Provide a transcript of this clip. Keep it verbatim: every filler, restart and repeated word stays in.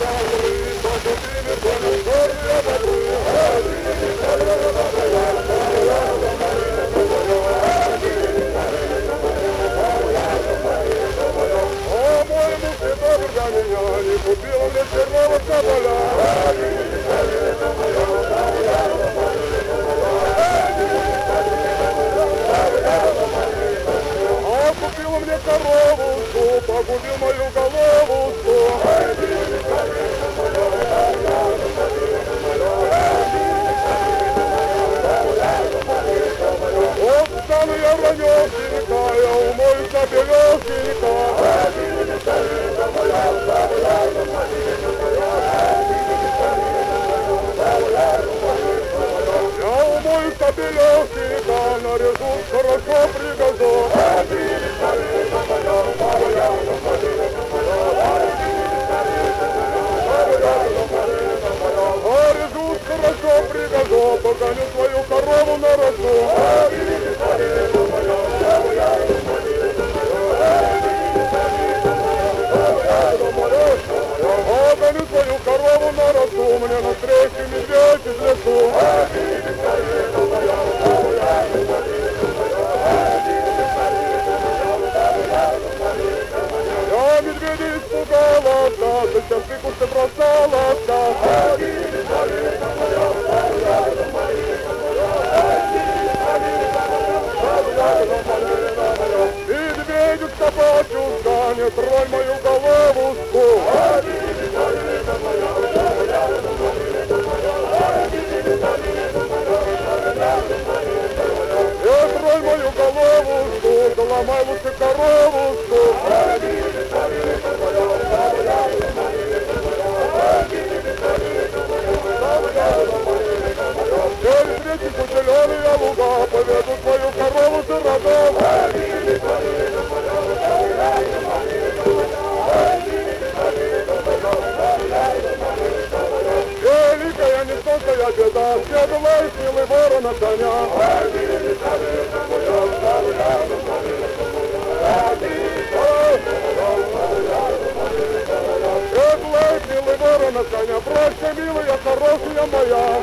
Погубил мою головушку. Вот стану я вранёшенька, я умоюсь на белёшенька. Я умоюсь на белёшенька, нарежу хорошо пригожу. Хорошо пригожу, погоню свою корову на росу. Погоню свою корову на росу, мне навстречу медведь из лесу. Я медведя испугала, да, зачем ты кусты бросала, да. Медведюшка, батюшка, не тронь мою головушку. Не тронь мою головушку, да ломай лучше коровушку. Через речку зеленые луга поведу свою корову за родом. Великая нестонская беда, седла и силы ворона коня. Седла и силы ворона коня, прощай, милая, хорошая моя.